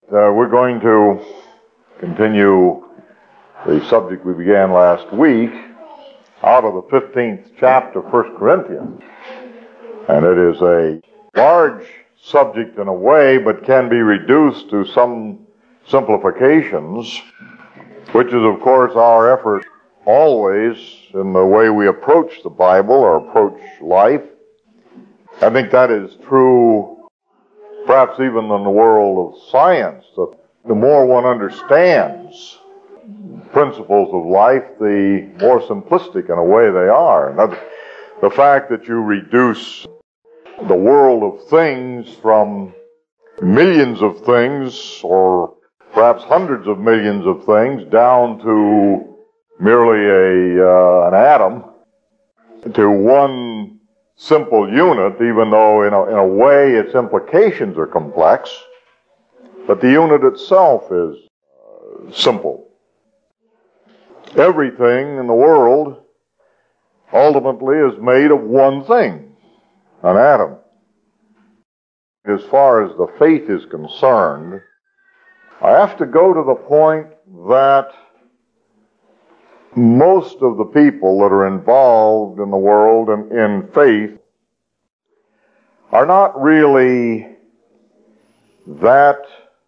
We're going to continue the subject we began last week out of the 15th chapter of 1 Corinthians. And it is a large subject in a way, but can be reduced to some simplifications, which is, of course, our effort always in the way we approach the Bible or approach life. I think that is true perhaps even in the world of science, that the more one understands principles of life, the more simplistic in a way they are. And the fact that you reduce the world of things from millions of things, or perhaps hundreds of millions of things, down to merely an atom, to one simple unit, even though in a way its implications are complex, but the unit itself is simple. Everything in the world ultimately is made of one thing, an atom. As far as the faith is concerned, I have to go to the point that most of the people that are involved in the world and in faith are not really that,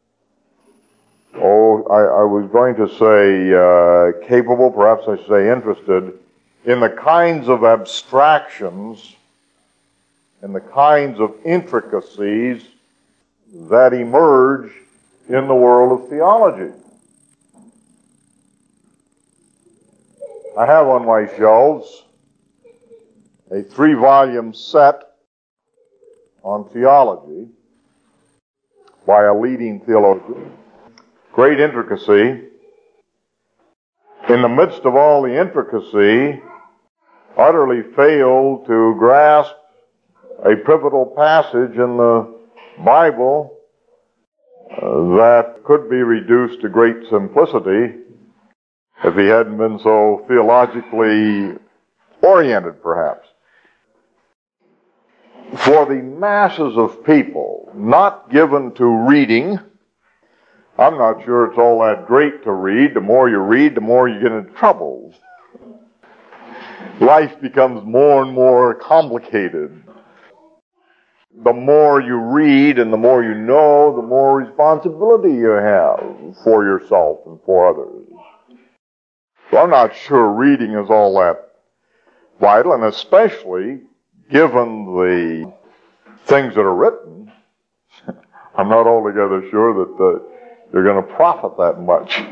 I was going to say capable, perhaps I should say interested, in the kinds of abstractions, in the kinds of intricacies that emerge in the world of theology. I have on my shelves a 3-volume set on theology by a leading theologian. Great intricacy. In the midst of all the intricacy, utterly failed to grasp a pivotal passage in the Bible that could be reduced to great simplicity if he hadn't been so theologically oriented, perhaps. For the masses of people not given to reading, I'm not sure it's all that great to read. The more you read, the more you get into trouble. Life becomes more and more complicated. The more you read and the more you know, the more responsibility you have for yourself and for others. So I'm not sure reading is all that vital, and especially given the things that are written, I'm not altogether sure that you're going to profit that much.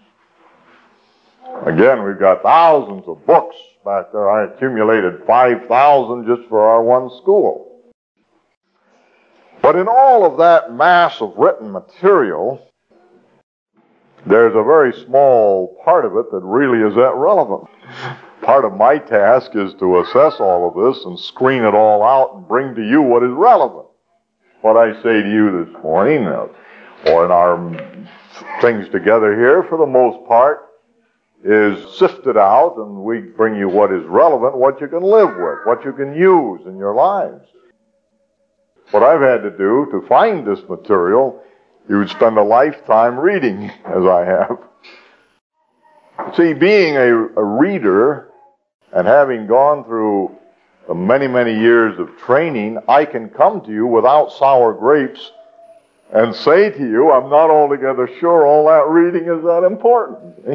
Again, we've got thousands of books back there. I accumulated 5,000 just for our one school. But in all of that mass of written material, there's a very small part of it that really is that relevant. Part of my task is to assess all of this and screen it all out and bring to you what is relevant. What I say to you this morning, or in our things together here, for the most part, is sifted out, and we bring you what is relevant, what you can live with, what you can use in your lives. What I've had to do to find this material, you would spend a lifetime reading, as I have. See, being a reader and having gone through many, many years of training, I can come to you without sour grapes and say to you, I'm not altogether sure all that reading is that important.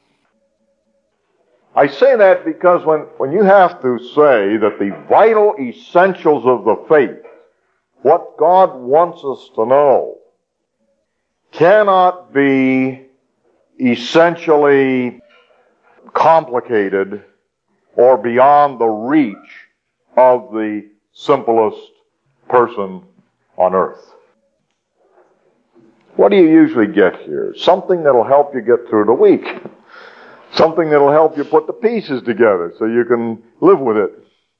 I say that because when you have to say that the vital essentials of the faith, what God wants us to know, cannot be essentially complicated or beyond the reach of the simplest person on earth. What do you usually get here? Something that'll help you get through the week. Something that'll help you put the pieces together so you can live with it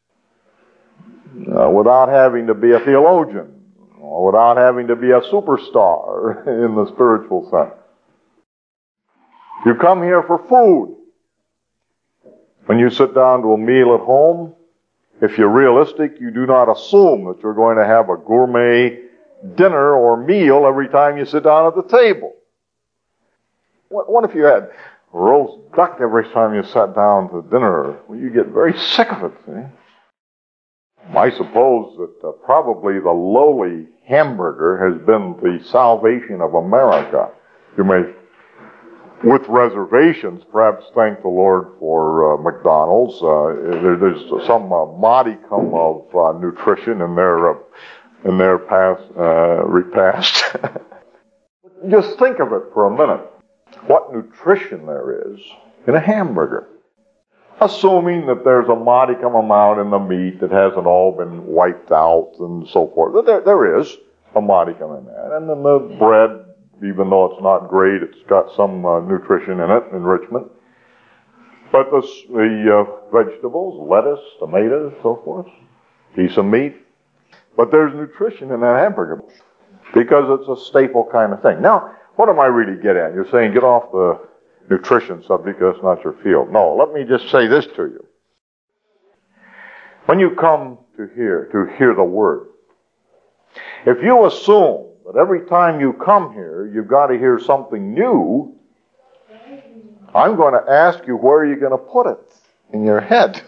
without having to be a theologian or without having to be a superstar in the spiritual sense. You come here for food. When you sit down to a meal at home, if you're realistic, you do not assume that you're going to have a gourmet dinner or meal every time you sit down at the table? What if you had roast duck every time you sat down to dinner? Well, you get very sick of it. See? I suppose that probably the lowly hamburger has been the salvation of America. You may, with reservations, perhaps thank the Lord for McDonald's. There's some modicum of nutrition in their repast. Just think of it for a minute. What nutrition there is in a hamburger. Assuming that there's a modicum amount in the meat that hasn't all been wiped out and so forth. There is a modicum in that. And then the bread, even though it's not great, it's got some nutrition in it, enrichment. But the vegetables, lettuce, tomatoes, so forth, piece of meat. But there's nutrition in that hamburger because it's a staple kind of thing. Now, what am I really getting at? You're saying get off the nutrition subject, that's not your field. No, let me just say this to you. When you come to hear the Word, if you assume that every time you come here, you've got to hear something new, I'm going to ask you where you're going to put it in your head.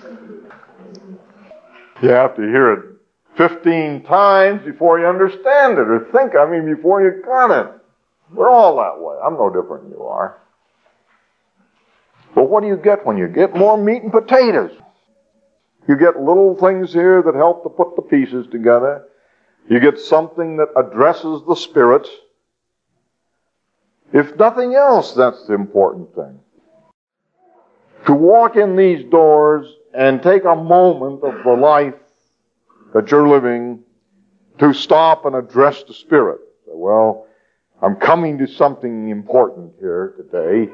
You have to hear it 15 times before you understand it, or before you got it. We're all that way. I'm no different than you are. But what do you get when you get more meat and potatoes? You get little things here that help to put the pieces together. You get something that addresses the spirit. If nothing else, that's the important thing. To walk in these doors and take a moment of the life that you're living to stop and address the spirit. Well, I'm coming to something important here today.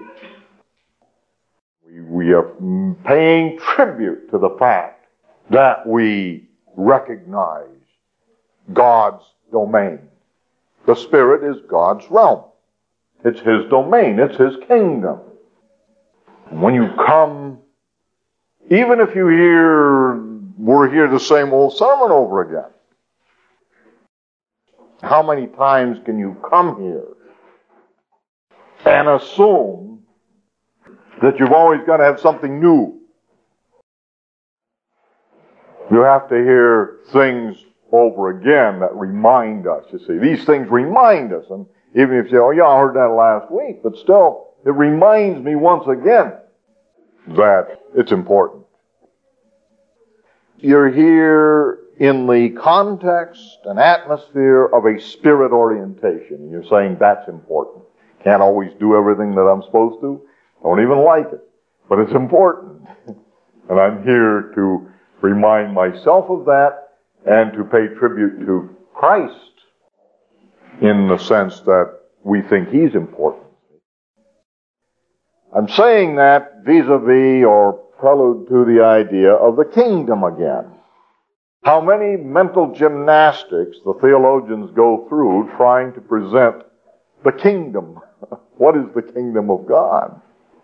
We are paying tribute to the fact that we recognize God's domain. The Spirit is God's realm. It's His domain. It's His kingdom. And when you come, even if we're here the same old sermon over again, how many times can you come here and assume that you've always got to have something new? You have to hear things over again that remind us, you see. These things remind us. And even if you say, oh yeah, I heard that last week, but still, it reminds me once again that it's important. You're here in the context and atmosphere of a spirit orientation. And you're saying that's important. Can't always do everything that I'm supposed to. Don't even like it. But it's important. And I'm here to remind myself of that and to pay tribute to Christ in the sense that we think He's important. I'm saying that vis-a-vis or prelude to the idea of the kingdom again. How many mental gymnastics the theologians go through trying to present the kingdom. What is the kingdom of God?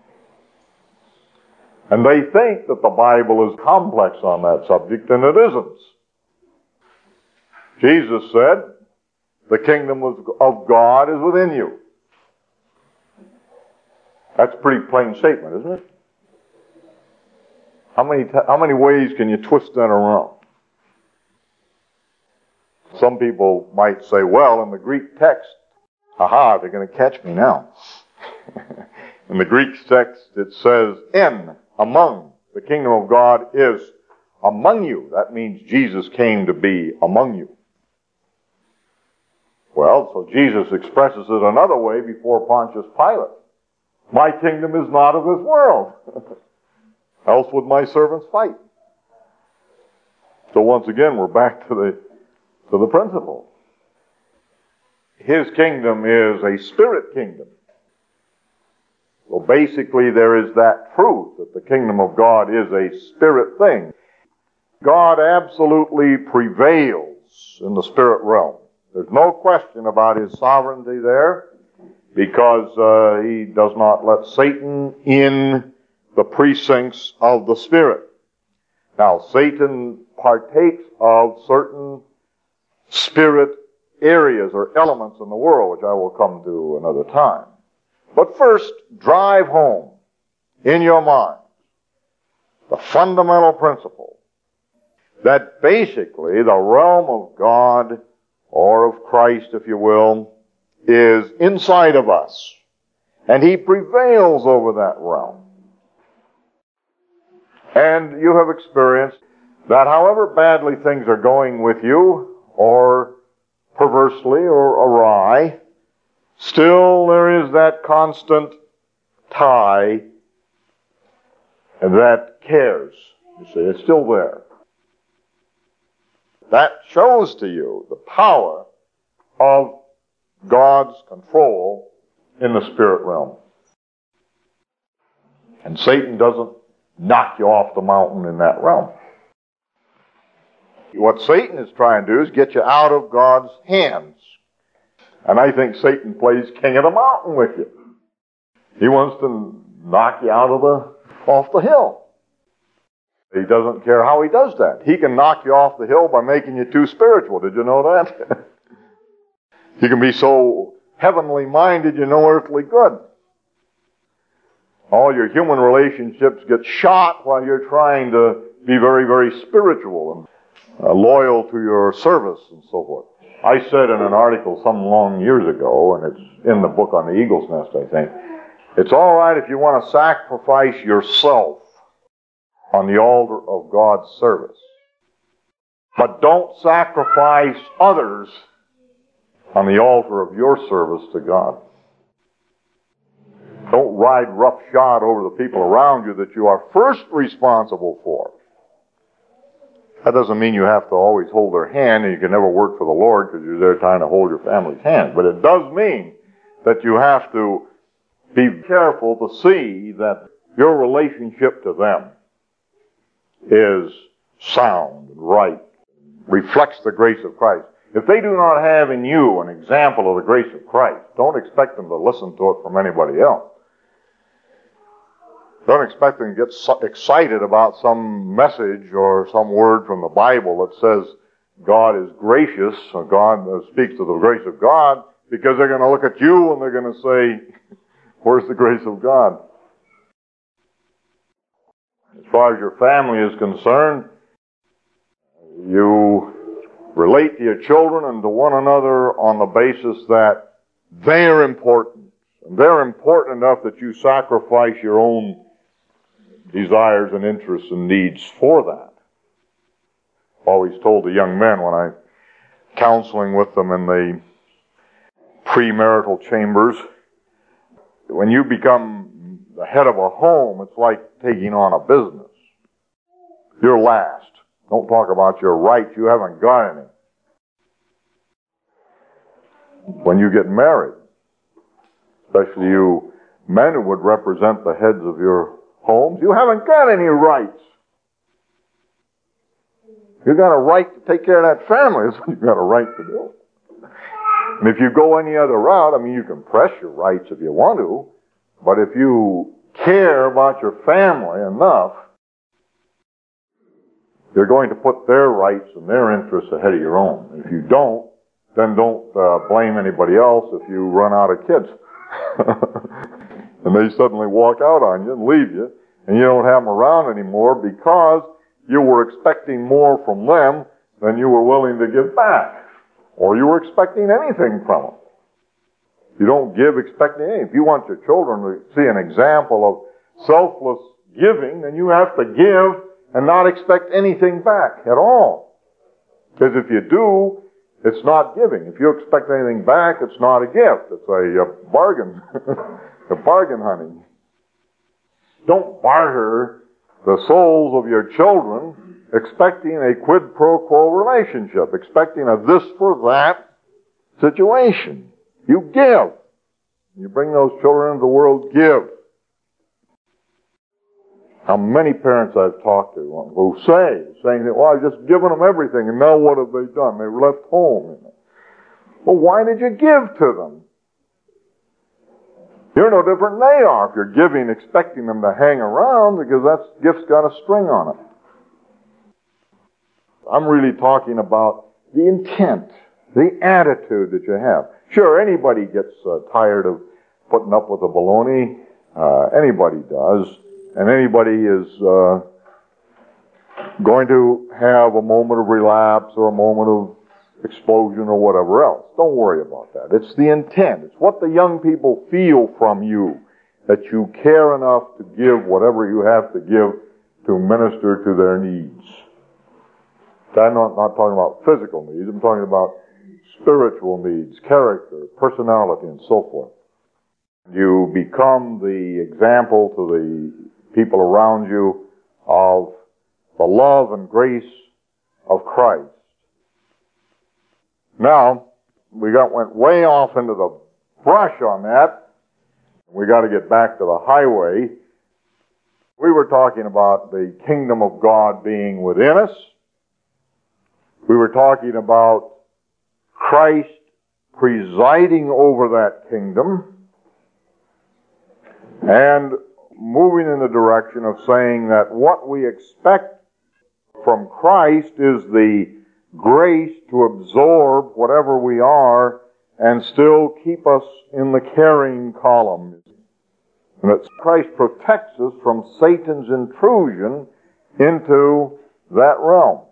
And they think that the Bible is complex on that subject, and it isn't. Jesus said, the kingdom of God is within you. That's a pretty plain statement, isn't it? How many ways can you twist that around? Some people might say, well, in the Greek text, aha, they're going to catch me now. In the Greek text, it says, among. The kingdom of God is among you. That means Jesus came to be among you. Well, so Jesus expresses it another way before Pontius Pilate. My kingdom is not of this world. Else would my servants fight. So once again, we're back to the principle. His kingdom is a spirit kingdom. Well, basically there is that truth that the kingdom of God is a spirit thing. God absolutely prevails in the spirit realm. There's no question about His sovereignty there, because He does not let Satan in the precincts of the spirit. Now, Satan partakes of certain spirit areas or elements in the world, which I will come to another time. But first, drive home in your mind the fundamental principle that basically the realm of God, or of Christ, if you will, is inside of us. And He prevails over that realm. And you have experienced that however badly things are going with you, or perversely or awry, still there is that constant tie that cares. You see, it's still there. That shows to you the power of God's control in the spirit realm. And Satan doesn't knock you off the mountain in that realm. What Satan is trying to do is get you out of God's hands. And I think Satan plays king of the mountain with you. He wants to knock you off the hill. He doesn't care how he does that. He can knock you off the hill by making you too spiritual. Did you know that? You can be so heavenly minded you know earthly good. All your human relationships get shot while you're trying to be very, very spiritual and loyal to your service and so forth. I said in an article some long years ago, and it's in the book on the Eagle's Nest, I think, it's all right if you want to sacrifice yourself on the altar of God's service. But don't sacrifice others on the altar of your service to God. Don't ride roughshod over the people around you that you are first responsible for. That doesn't mean you have to always hold their hand and you can never work for the Lord because you're there trying to hold your family's hand. But it does mean that you have to be careful to see that your relationship to them is sound and right, reflects the grace of Christ. If they do not have in you an example of the grace of Christ, don't expect them to listen to it from anybody else. Don't expect them to get excited about some message or some word from the Bible that says God is gracious, or God speaks of the grace of God, because they're going to look at you and they're going to say, where's the grace of God? As far as your family is concerned, you relate to your children and to one another on the basis that they're important. And they're important enough that you sacrifice your own desires and interests and needs for that. Always told the young men when I'm counseling with them in the premarital chambers, when you become the head of a home, it's like taking on a business. You're last. Don't talk about your rights. You haven't got any. When you get married, especially you men who would represent the heads of your homes, you haven't got any rights. You've got a right to take care of that family. That's what you've got a right to do. And if you go any other route, I mean, you can press your rights if you want to, but if you care about your family enough, you're going to put their rights and their interests ahead of your own. If you don't, then don't blame anybody else if you run out of kids. And they suddenly walk out on you and leave you, and you don't have them around anymore because you were expecting more from them than you were willing to give back. Or you were expecting anything from them. You don't give expecting anything. If you want your children to see an example of selfless giving, then you have to give and not expect anything back at all. Because if you do, it's not giving. If you expect anything back, it's not a gift. It's a bargain. A bargain hunting. Don't barter the souls of your children expecting a quid pro quo relationship, expecting a this for that situation. You give. You bring those children into the world, give. How many parents I've talked to who saying that, well, I've just given them everything, and now what have they done? They left home. Well, why did you give to them? You're no different than they are if you're giving, expecting them to hang around, because that gift's got a string on it. I'm really talking about the intent The attitude that you have. Sure, anybody gets tired of putting up with the baloney. Anybody does. And anybody is going to have a moment of relapse or a moment of explosion or whatever else. Don't worry about that. It's the intent. It's what the young people feel from you, that you care enough to give whatever you have to give to minister to their needs. I'm not talking about physical needs. I'm talking about spiritual needs, character, personality, and so forth. You become the example to the people around you of the love and grace of Christ. Now, we went way off into the brush on that. We got to get back to the highway. We were talking about the kingdom of God being within us. We were talking about Christ presiding over that kingdom and moving in the direction of saying that what we expect from Christ is the grace to absorb whatever we are and still keep us in the caring column. And that Christ protects us from Satan's intrusion into that realm.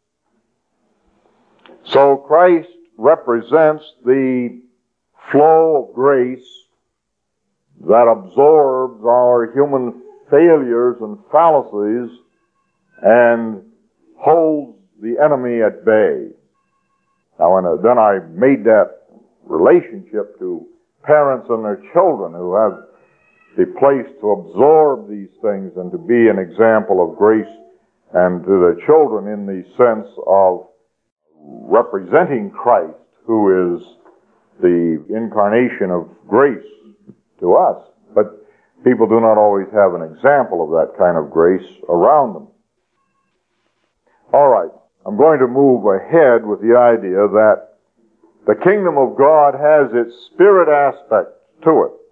So Christ represents the flow of grace that absorbs our human failures and fallacies and holds the enemy at bay. Now, then I made that relationship to parents and their children who have the place to absorb these things and to be an example of grace, and to the children in the sense of representing Christ, who is the incarnation of grace to us. But people do not always have an example of that kind of grace around them. All right, I'm going to move ahead with the idea that the kingdom of God has its spirit aspect to it.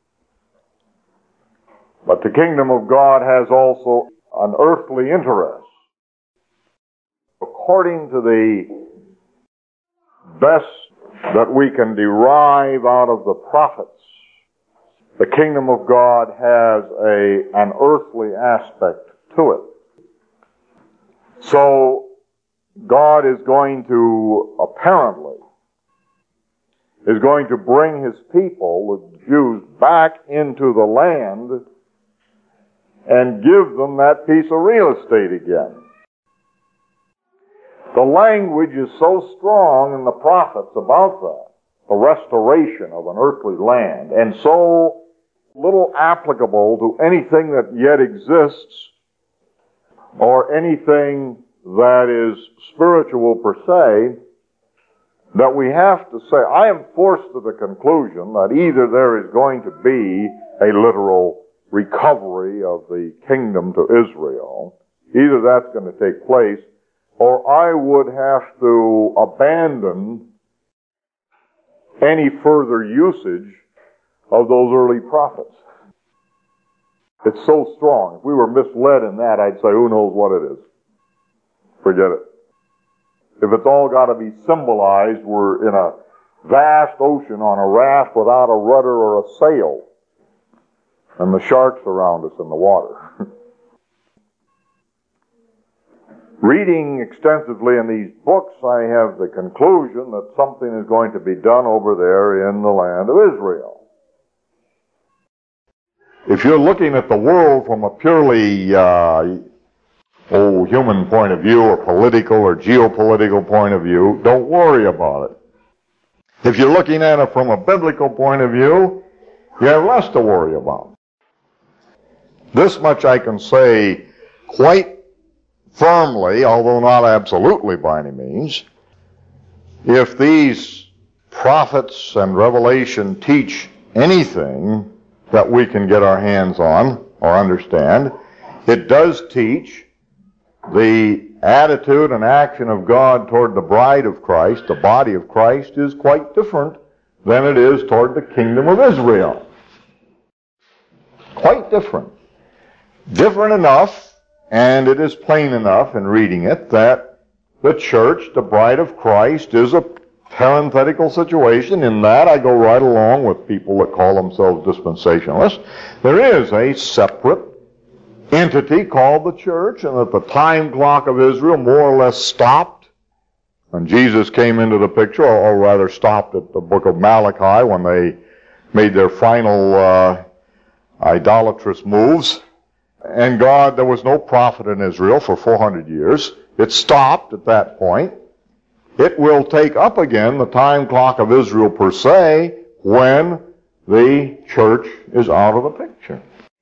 But the kingdom of God has also an earthly interest. According to the best that we can derive out of the prophets, the kingdom of God has an earthly aspect to it. So, God is going to, apparently, is going to bring His people, the Jews, back into the land and give them that piece of real estate again. The language is so strong in the prophets about that, the restoration of an earthly land, and so little applicable to anything that yet exists or anything that is spiritual per se, that we have to say, I am forced to the conclusion that either there is going to be a literal recovery of the kingdom to Israel, either that's going to take place, or I would have to abandon any further usage of those early prophets. It's so strong. If we were misled in that, I'd say, who knows what it is. Forget it. If it's all got to be symbolized, we're in a vast ocean on a raft without a rudder or a sail, and the sharks around us in the water. Reading extensively in these books, I have the conclusion that something is going to be done over there in the land of Israel. If you're looking at the world from a purely human point of view, or political or geopolitical point of view, don't worry about it. If you're looking at it from a biblical point of view, you have less to worry about. This much I can say quite firmly, although not absolutely by any means. If these prophets and Revelation teach anything that we can get our hands on or understand, it does teach the attitude and action of God toward the bride of Christ, the body of Christ, is quite different than it is toward the kingdom of Israel. Quite different. Different enough, and it is plain enough in reading it, that the church, the bride of Christ, is a parenthetical situation in that I go right along with people that call themselves dispensationalists. There is a separate entity called the church, and that the time clock of Israel more or less stopped when Jesus came into the picture, or rather stopped at the book of Malachi when they made their final idolatrous moves. And there was no prophet in Israel for 400 years. It stopped at that point. It will take up again the time clock of Israel per se when the church is out of the picture.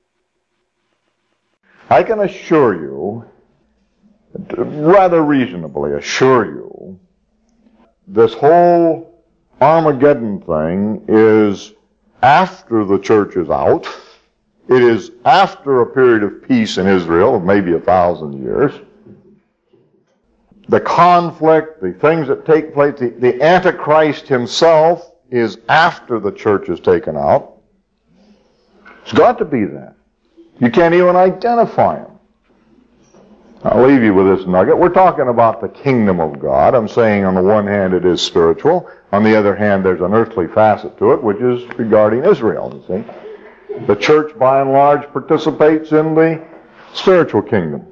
I can assure you, rather reasonably assure you, this whole Armageddon thing is after the church is out. It is after a period of peace in Israel of maybe 1,000 years. The conflict, the things that take place, the Antichrist himself is after the church is taken out. It's got to be that. You can't even identify him. I'll leave you with this nugget. We're talking about the kingdom of God. I'm saying on the one hand it is spiritual. On the other hand there's an earthly facet to it, which is regarding Israel, you see. The church by and large participates in the spiritual kingdom.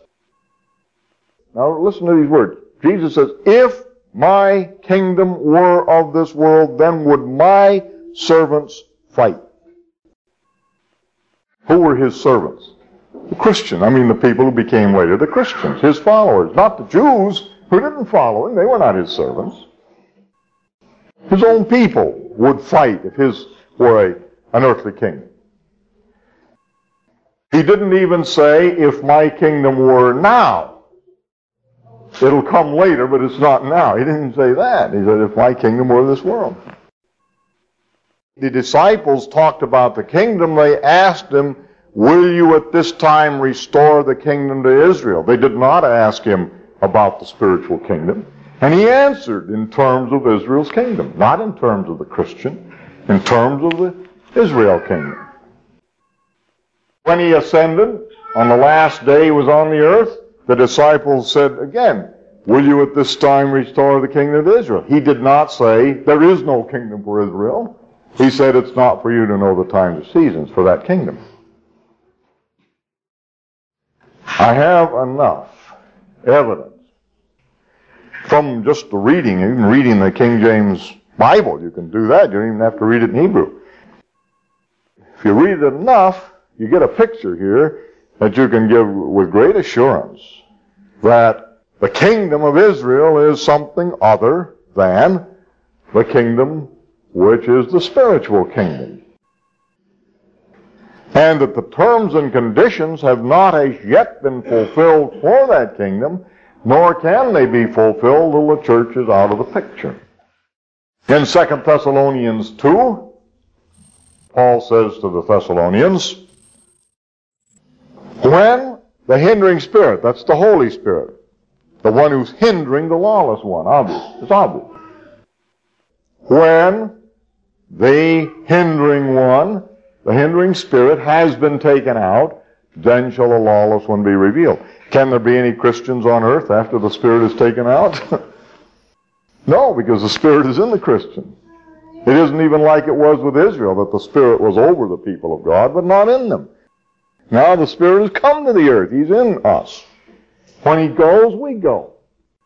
Now listen to these words. Jesus says, if my kingdom were of this world, then would my servants fight. Who were his servants? The Christians. The people who became later the Christians, his followers. Not the Jews who didn't follow him. They were not his servants. His own people would fight if his were an earthly kingdom. He didn't even say, if my kingdom were now. It'll come later, but it's not now. He didn't say that. He said, if my kingdom were this world. The disciples talked about the kingdom. They asked him, will you at this time restore the kingdom to Israel? They did not ask him about the spiritual kingdom. And he answered in terms of Israel's kingdom, not in terms of the Christian, in terms of the Israel kingdom. When he ascended, on the last day he was on the earth, the disciples said again, will you at this time restore the kingdom of Israel? He did not say, there is no kingdom for Israel. He said, it's not for you to know the times or seasons for that kingdom. I have enough evidence from just the reading, even reading the King James Bible. You can do that. You don't even have to read it in Hebrew. If you read it enough, you get a picture here that you can give with great assurance that the kingdom of Israel is something other than the kingdom which is the spiritual kingdom. And that the terms and conditions have not as yet been fulfilled for that kingdom, nor can they be fulfilled till the church is out of the picture. In 2 Thessalonians 2, Paul says to the Thessalonians, when the hindering spirit, that's the Holy Spirit, the one who's hindering the lawless one, it's obvious. When the hindering one, the hindering spirit, has been taken out, then shall the lawless one be revealed. Can there be any Christians on earth after the spirit is taken out? No, because the spirit is in the Christian. It isn't even like it was with Israel, that the spirit was over the people of God, but not in them. Now the Spirit has come to the earth. He's in us. When He goes, we go.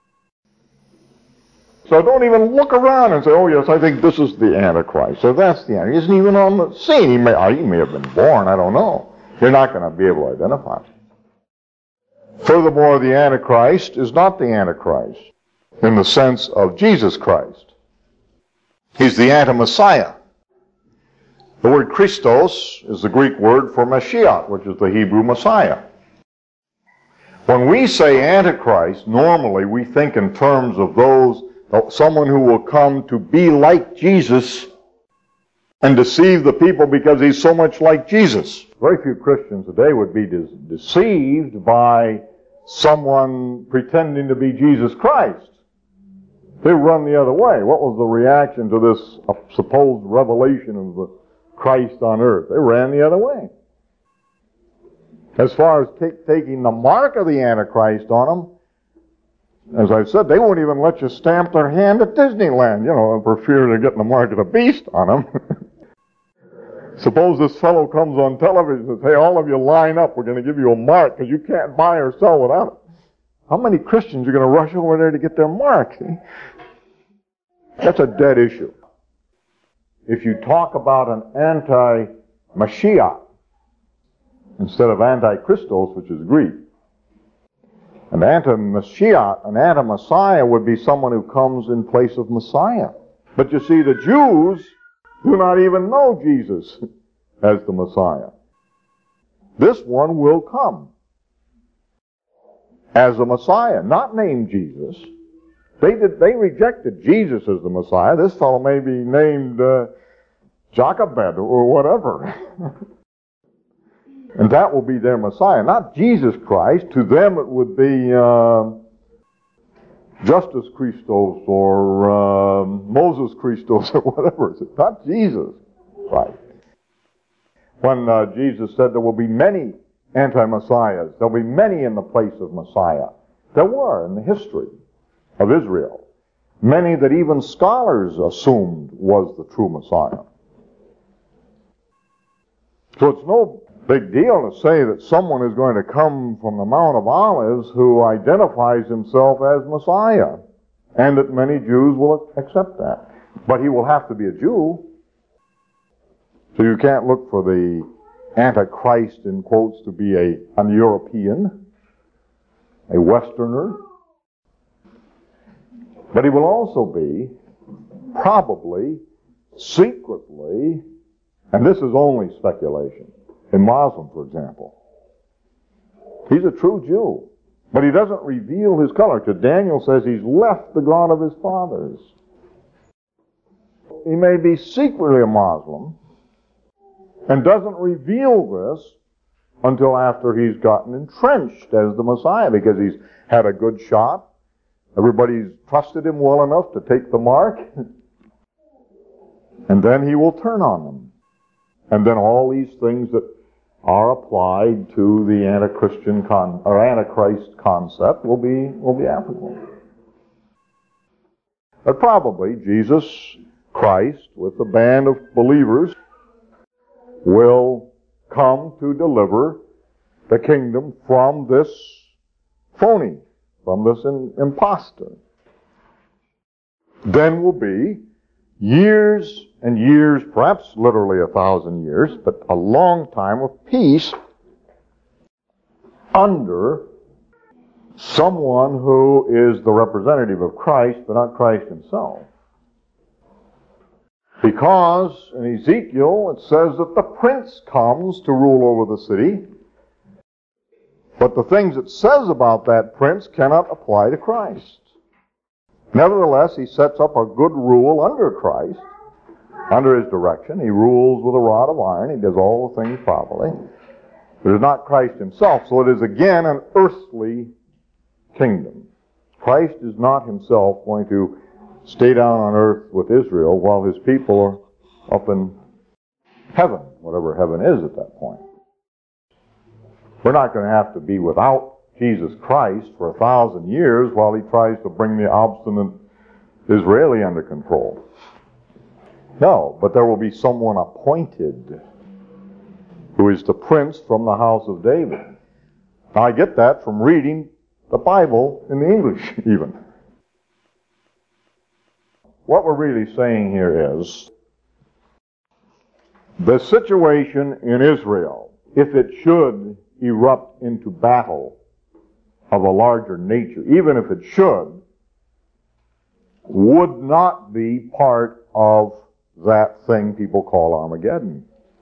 So don't even look around and say, oh yes, I think this is the Antichrist. So that's the Antichrist. He isn't even on the scene. He may have been born, I don't know. You're not going to be able to identify him. Furthermore, the Antichrist is not the Antichrist in the sense of Jesus Christ. He's the anti-Messiah. The word Christos is the Greek word for Mashiach, which is the Hebrew Messiah. When we say Antichrist, normally we think in terms of someone who will come to be like Jesus and deceive the people because he's so much like Jesus. Very few Christians today would be deceived by someone pretending to be Jesus Christ. They run the other way. What was the reaction to this supposed revelation of the Christ on earth? They ran the other way. As far as taking the mark of the Antichrist on them, As I said, they won't even let you stamp their hand at Disneyland, for fear of getting the mark of the beast on them. Suppose this fellow comes on television and says, hey, all of you line up, we're going to give you a mark because you can't buy or sell without it. How many Christians are going to rush over there to get their mark? See? That's a dead issue. If you talk about an anti-Mashiach instead of anti-Christos, which is Greek, an anti-Mashiach, an anti-Messiah would be someone who comes in place of Messiah. But you see, the Jews do not even know Jesus as the Messiah. This one will come as a Messiah, not named Jesus. They rejected Jesus as the Messiah. This fellow may be named Jochebed or whatever. And that will be their Messiah, not Jesus Christ. To them it would be Justus Christos or Moses Christos or whatever. It's not Jesus Christ. When Jesus said there will be many anti-Messiahs, there will be many in the place of Messiah. There were in the history of Israel. Many that even scholars assumed was the true Messiah. So it's no big deal to say that someone is going to come from the Mount of Olives who identifies himself as Messiah, and that many Jews will accept that. But he will have to be a Jew. So you can't look for the Antichrist, in quotes, to be an European, a Westerner. But he will also be, probably, secretly, and this is only speculation, a Muslim, for example. He's a true Jew, but he doesn't reveal his color, because Daniel says he's left the God of his fathers. He may be secretly a Muslim, and doesn't reveal this until after he's gotten entrenched as the Messiah, because he's had a good shot. Everybody's trusted him well enough to take the mark. And then he will turn on them. And then all these things that are applied to the Antichrist concept will be applicable. But probably Jesus Christ, with a band of believers, will come to deliver the kingdom from this phony, from this impostor. Then will be years and years, perhaps literally 1,000 years, but a long time of peace under someone who is the representative of Christ, but not Christ himself. Because in Ezekiel it says that the prince comes to rule over the city, but the things it says about that prince cannot apply to Christ. Nevertheless, he sets up a good rule under Christ, under his direction. He rules with a rod of iron. He does all the things properly. But it is not Christ himself, so it is again an earthly kingdom. Christ is not himself going to stay down on earth with Israel while his people are up in heaven, whatever heaven is at that point. We're not going to have to be without Jesus Christ for 1,000 years while he tries to bring the obstinate Israeli under control. No, but there will be someone appointed who is the prince from the house of David. Now, I get that from reading the Bible in the English, even. What we're really saying here is the situation in Israel, if it should erupt into battle of a larger nature, even if it should, would not be part of that thing people call Armageddon.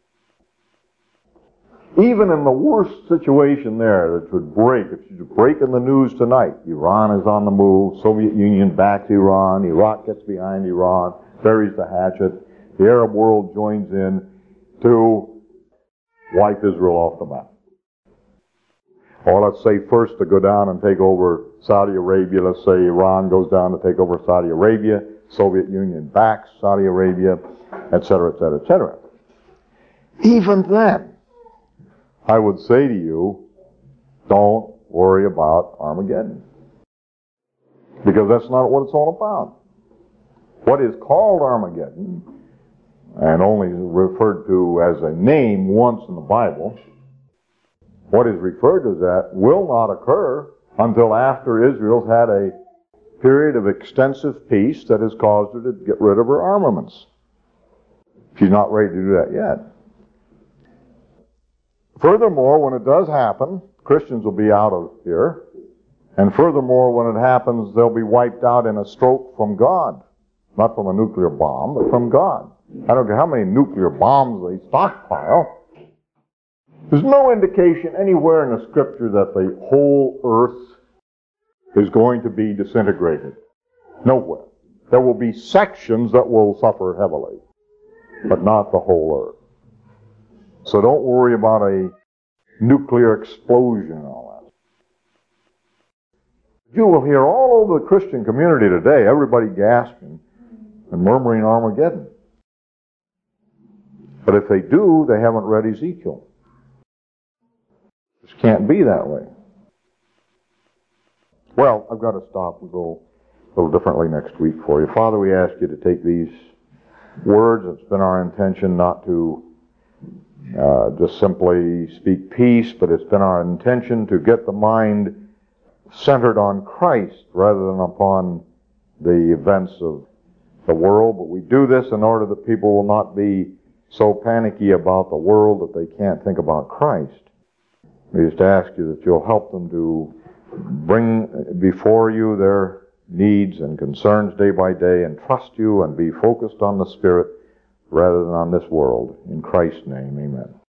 Even in the worst situation there that would break, if you break in the news tonight, Iran is on the move, Soviet Union backs Iran, Iraq gets behind Iran, buries the hatchet, the Arab world joins in to wipe Israel off the map. Or let's say first to go down and take over Saudi Arabia, let's say Iran goes down to take over Saudi Arabia, Soviet Union backs Saudi Arabia, etc., etc., etc. Even then, I would say to you, don't worry about Armageddon. Because that's not what it's all about. What is called Armageddon, and only referred to as a name once in the Bible, what is referred to as that will not occur until after Israel's had a period of extensive peace that has caused her to get rid of her armaments. She's not ready to do that yet. Furthermore, when it does happen, Christians will be out of here. And furthermore, when it happens, they'll be wiped out in a stroke from God. Not from a nuclear bomb, but from God. I don't care how many nuclear bombs they stockpile. There's no indication anywhere in the Scripture that the whole earth is going to be disintegrated. Nowhere. There will be sections that will suffer heavily, but not the whole earth. So don't worry about a nuclear explosion and all that. You will hear all over the Christian community today, everybody gasping and murmuring Armageddon. But if they do, they haven't read Ezekiel. It just can't be that way. Well, I've got to stop and go a little differently next week for you. Father, we ask you to take these words. It's been our intention not to just simply speak peace, but it's been our intention to get the mind centered on Christ rather than upon the events of the world. But we do this in order that people will not be so panicky about the world that they can't think about Christ. We just ask you that you'll help them to bring before you their needs and concerns day by day and trust you and be focused on the Spirit rather than on this world. In Christ's name, amen.